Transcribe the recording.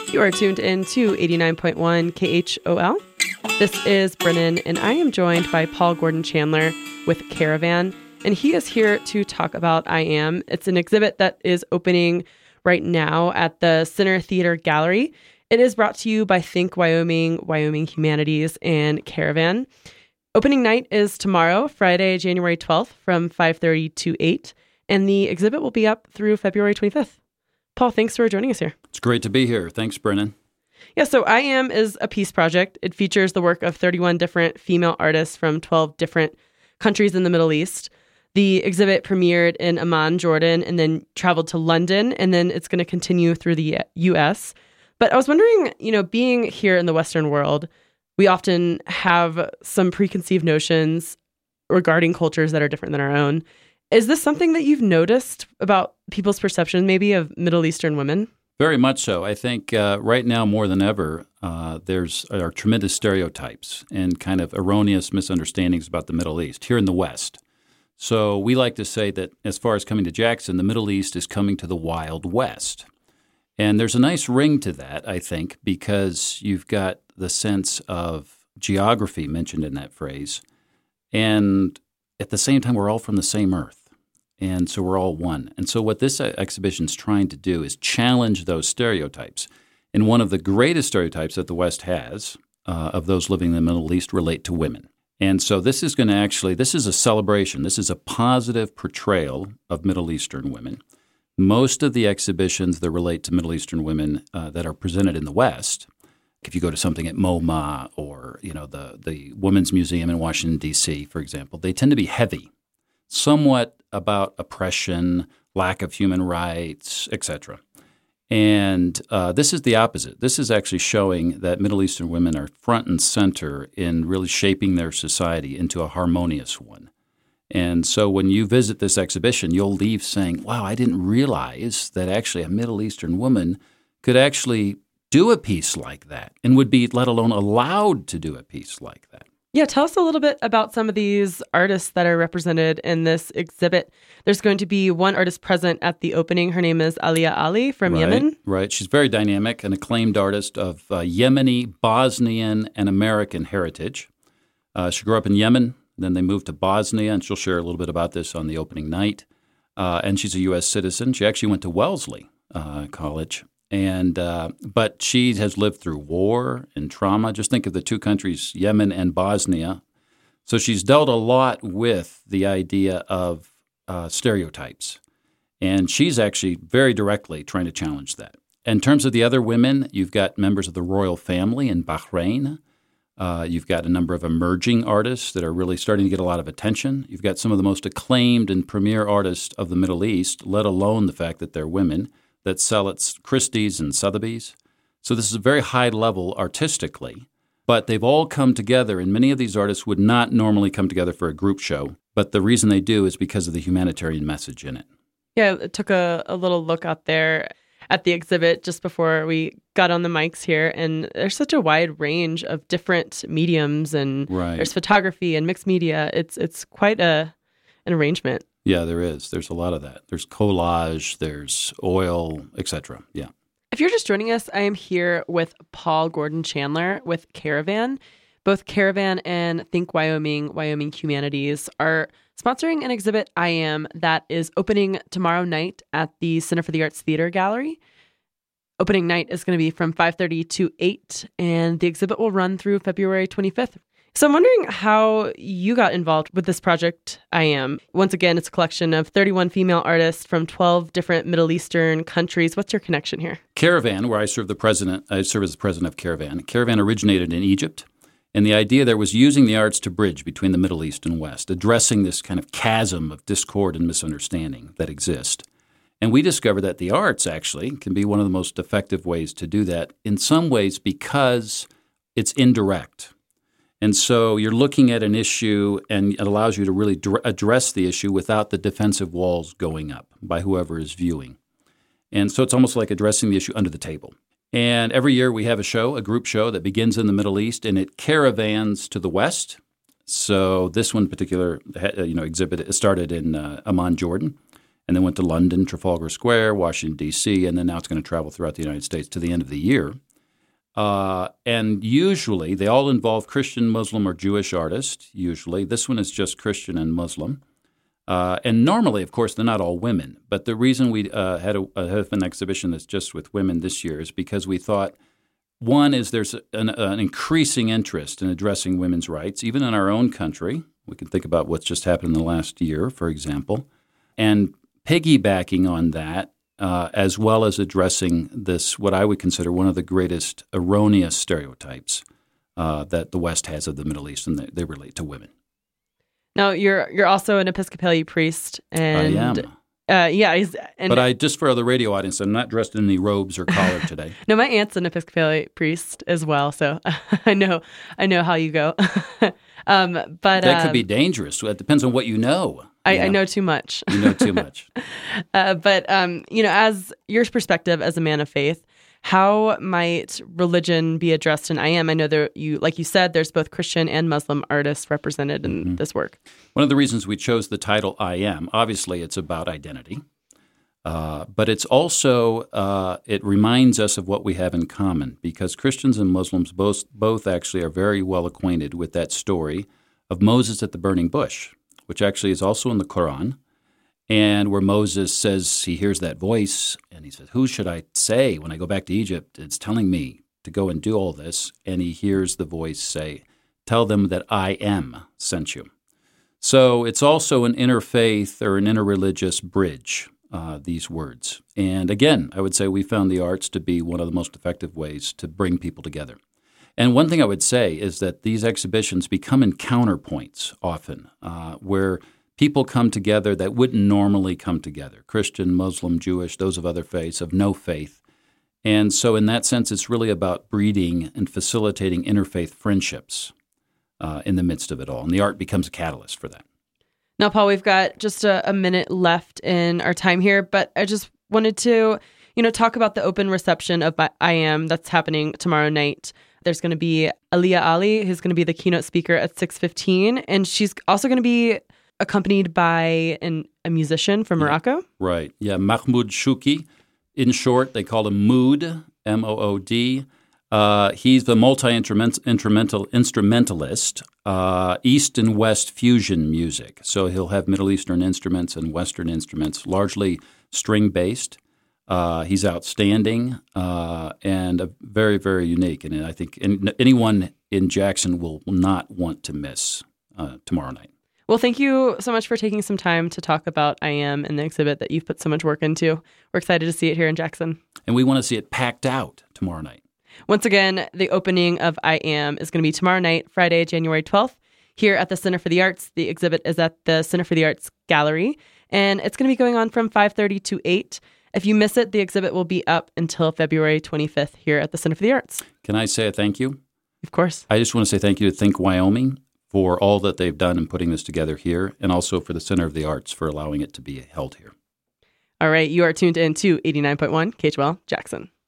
You are tuned in to 89.1 KHOL. This is Brennan, and I am joined by Paul Gordon Chandler with Caravan, and he is here to talk about I Am. It's an exhibit that is opening right now at the Center Theater Gallery. It is brought to you by Think Wyoming, Wyoming Humanities, and Caravan. Opening night is tomorrow, Friday, January 12th from 5:30 to 8, and the exhibit will be up through February 25th. Paul, thanks for joining us here. It's great to be here. Thanks, Brennan. Yeah, so I Am is a peace project. It features the work of 31 different female artists from 12 different countries in the Middle East. The exhibit premiered in Amman, Jordan, and then traveled to London, and then it's going to continue through the U.S. But I was wondering, being here in the Western world, we often have some preconceived notions regarding cultures that are different than our own. Is this something that you've noticed about people's perception maybe of Middle Eastern women? Very much so. I think right now more than ever, there are tremendous stereotypes and kind of erroneous misunderstandings about the Middle East here in the West. So we like to say that as far as coming to Jackson, the Middle East is coming to the Wild West. And there's a nice ring to that, I think, because you've got the sense of geography mentioned in that phrase. And at the same time, we're all from the same earth. And so we're all one. And so what this exhibition is trying to do is challenge those stereotypes. And one of the greatest stereotypes that the West has of those living in the Middle East relate to women. And so this is a celebration. This is a positive portrayal of Middle Eastern women. Most of the exhibitions that relate to Middle Eastern women that are presented in the West, if you go to something at MoMA or the Women's Museum in Washington, D.C., for example, they tend to be heavy, somewhat about oppression, lack of human rights, etc. And this is the opposite. This is actually showing that Middle Eastern women are front and center in really shaping their society into a harmonious one. And so when you visit this exhibition, you'll leave saying, wow, I didn't realize that actually a Middle Eastern woman could actually do a piece like that and would be, let alone allowed to do a piece like that. Yeah, tell us a little bit about some of these artists that are represented in this exhibit. There's going to be one artist present at the opening. Her name is Alia Ali from Yemen. Right. She's very dynamic, an acclaimed artist of Yemeni, Bosnian, and American heritage. She grew up in Yemen. Then they moved to Bosnia, and she'll share a little bit about this on the opening night. And she's a U.S. citizen. She actually went to Wellesley College. But she has lived through war and trauma. Just think of the two countries, Yemen and Bosnia. So she's dealt a lot with the idea of stereotypes. And she's actually very directly trying to challenge that. In terms of the other women, you've got members of the royal family in Bahrain. You've got a number of emerging artists that are really starting to get a lot of attention. You've got some of the most acclaimed and premier artists of the Middle East, let alone the fact that they're women, that sell at Christie's and Sotheby's. So this is a very high level artistically, but they've all come together, and many of these artists would not normally come together for a group show, but the reason they do is because of the humanitarian message in it. Yeah, I took a little look out there at the exhibit just before we got on the mics here, and there's such a wide range of different mediums, and There's photography and mixed media. It's quite an arrangement. Yeah, there is. There's a lot of that. There's collage, there's oil, etc. Yeah. If you're just joining us, I am here with Paul Gordon Chandler with Caravan. Both Caravan and Think Wyoming, Wyoming Humanities are sponsoring an exhibit, I Am, that is opening tomorrow night at the Center for the Arts Theater Gallery. Opening night is going to be from 5:30 to 8, and the exhibit will run through February 25th. So I'm wondering how you got involved with this project, I Am. Once again, it's a collection of 31 female artists from 12 different Middle Eastern countries. What's your connection here? Caravan, where I serve as the president of Caravan. Caravan originated in Egypt, and the idea there was using the arts to bridge between the Middle East and West, addressing this kind of chasm of discord and misunderstanding that exist. And we discovered that the arts actually can be one of the most effective ways to do that, in some ways because it's indirect. And so you're looking at an issue, and it allows you to really address the issue without the defensive walls going up by whoever is viewing. And so it's almost like addressing the issue under the table. And every year we have a group show that begins in the Middle East, and it caravans to the West. So this one particular exhibit started in Amman, Jordan, and then went to London, Trafalgar Square, Washington, D.C., and then now it's going to travel throughout the United States to the end of the year. And usually they all involve Christian, Muslim, or Jewish artists, usually. This one is just Christian and Muslim. And normally, of course, they're not all women. But the reason we had an exhibition that's just with women this year is because we thought, one is there's an increasing interest in addressing women's rights, even in our own country. We can think about what's just happened in the last year, for example. And piggybacking on that, as well as addressing this, what I would consider one of the greatest erroneous stereotypes that the West has of the Middle East, and they relate to women. Now, you're also an Episcopalian priest, and I am. But I just for the radio audience, I'm not dressed in any robes or collar today. No, my aunt's an Episcopalian priest as well, so I know how you go. But that could be dangerous. It depends on what you know. I know too much. You know too much. But as your perspective as a man of faith, how might religion be addressed in I Am? I know like you said, there's both Christian and Muslim artists represented in this work. One of the reasons we chose the title I Am, obviously it's about identity, but it's also, it reminds us of what we have in common, because Christians and Muslims both actually are very well acquainted with that story of Moses at the burning bush, which actually is also in the Quran. And where Moses says he hears that voice, and he says, who should I say when I go back to Egypt? It's telling me to go and do all this. And he hears the voice say, tell them that I am sent you. So it's also an interfaith or an interreligious bridge, these words. And again, I would say we found the arts to be one of the most effective ways to bring people together. And one thing I would say is that these exhibitions become encounter points often, where people come together that wouldn't normally come together, Christian, Muslim, Jewish, those of other faiths, of no faith. And so in that sense, it's really about breeding and facilitating interfaith friendships in the midst of it all. And the art becomes a catalyst for that. Now, Paul, we've got just a minute left in our time here, but I just wanted to, talk about the open reception of I Am that's happening tomorrow night. There's going to be Aliyah Ali, who's going to be the keynote speaker at 6:15, and she's also going to be accompanied by a musician from Morocco. Right. Yeah, Mahmoud Shouki. In short, they call him Mood, M-O-O-D. He's the multi-instrumentalist, East and West fusion music. So he'll have Middle Eastern instruments and Western instruments, largely string-based. He's outstanding and very, very unique. And I think anyone in Jackson will not want to miss tomorrow night. Well, thank you so much for taking some time to talk about I Am and the exhibit that you've put so much work into. We're excited to see it here in Jackson. And we want to see it packed out tomorrow night. Once again, the opening of I Am is going to be tomorrow night, Friday, January 12th, here at the Center for the Arts. The exhibit is at the Center for the Arts Gallery, and it's going to be going on from 5:30 to 8. If you miss it, the exhibit will be up until February 25th here at the Center for the Arts. Can I say a thank you? Of course. I just want to say thank you to Think Wyoming for all that they've done in putting this together here, and also for the Center of the Arts for allowing it to be held here. All right, you are tuned in to 89.1 KHOL Jackson.